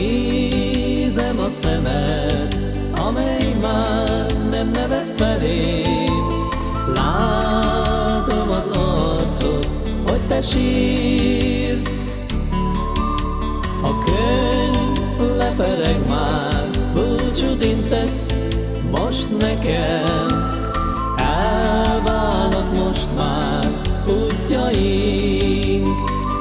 Nézem a szemed, amely már nem nevet felém. Látom az arcod, hogy te sírsz. A könyv lepereg már, búcsút intesz most nekem. Elválnak most már útjaink.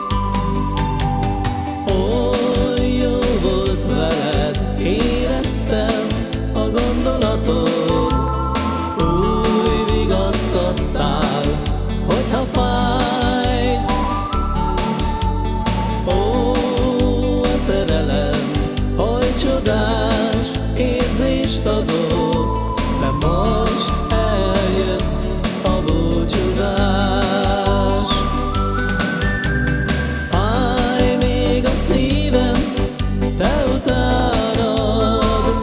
Oly jó volt veled, éreztem a gondolatod. Úgy vigasztaltál, hogyha fájt. Ó, a szerelem, oly csodás érzést adott, de most eljött a búcsúzás. Fáj még a szívem, te utánod.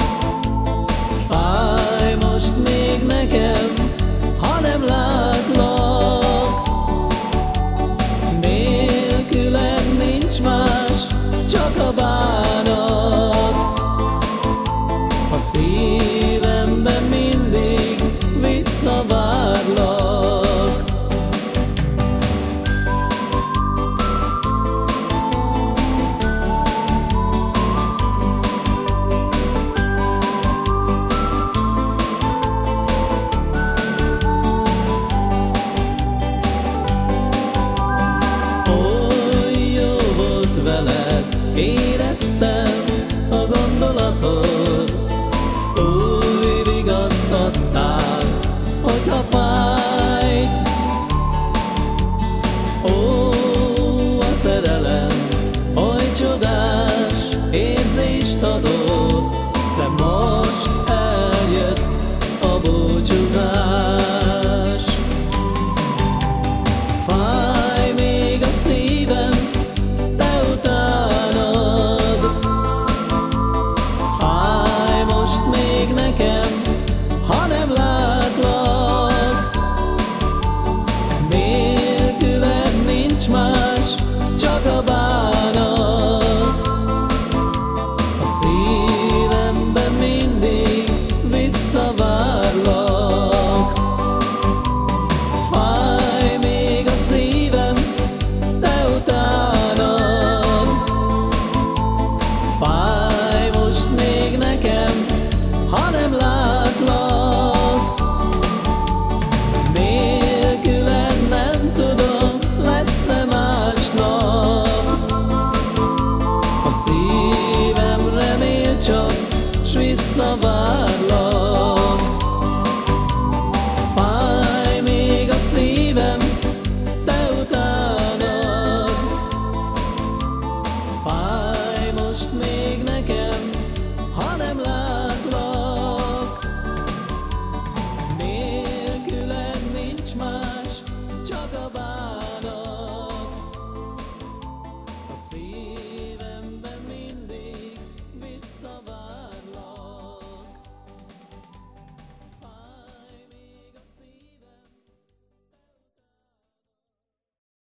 Fáj most még nekem, ha nem látlak. Nélküled nincs más, csak a bánat. A szívemben mindig visszavárlak. Oly jó volt veled, éreztem a gondolatod. Úgy vigasztaltál, hogyha fájt. Ó, a szerelem, oly csodás érzést adott, de most eljött a búcsúzás. Fáj még a szívem, te utánod. Fáj most még nekem, ha nem látlak. Nélküled nincs más, csak a bánat. A szívemben mindig visszavárlak. Fáj még a szívem, te utánod. Fáj most még nekem, ha nem látlak. Nélküled nem tudom, lesz-e másnap. A szívem remél csak, s visszavárlak.